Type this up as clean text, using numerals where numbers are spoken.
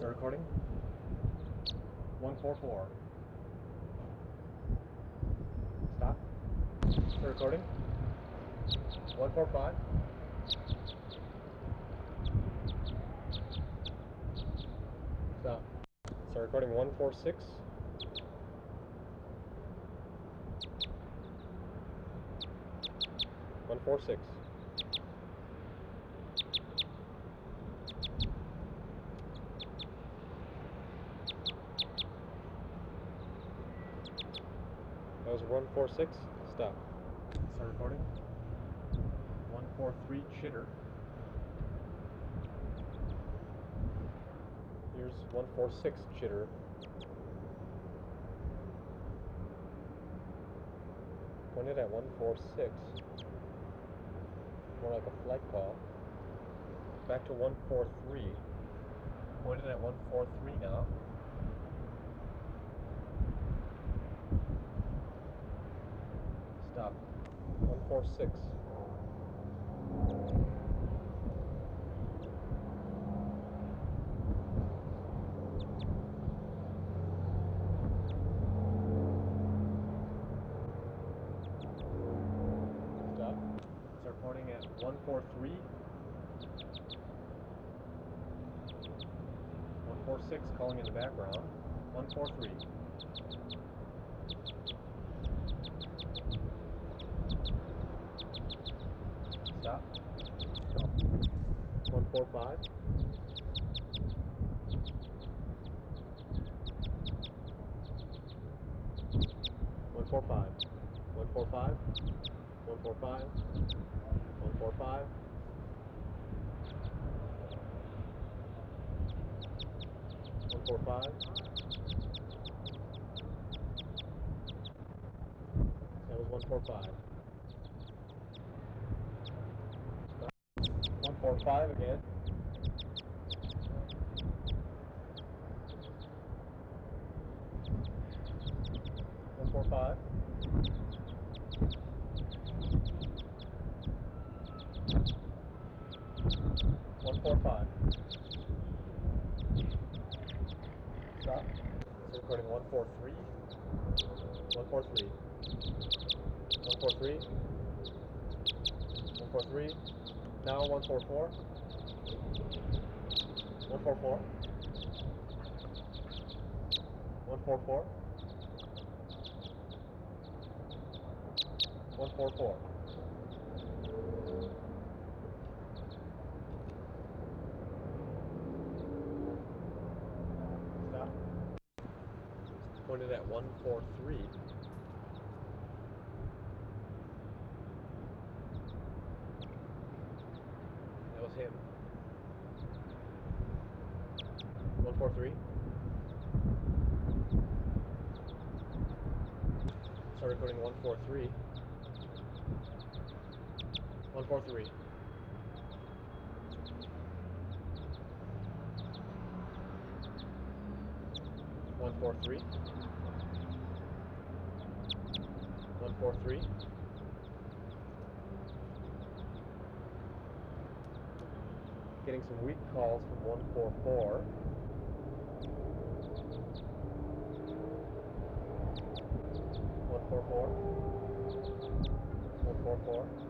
Start recording. 144. Stop. Start recording. 145. Stop. Start recording. 146. 146. That was 146. Stop. Start recording. 143 chitter. Here's 146 chitter. Pointed at 146. More like a flight call. Back to 143. Pointed at 143 now. Stop. 146. Stop. Start pointing at 143. 146 calling in the background. 143. Stop. 145. 145. 145. 145. 145. 145. That was 145. 145 again. 145. 145. Stop. So recording 143. 143. 143. 143. Now 144. 144. 144. 144. Stop. Pointed at 143. That was him. 143. Start recording 143. 143. 143. 143. Getting some weak calls from 144. 144. 144.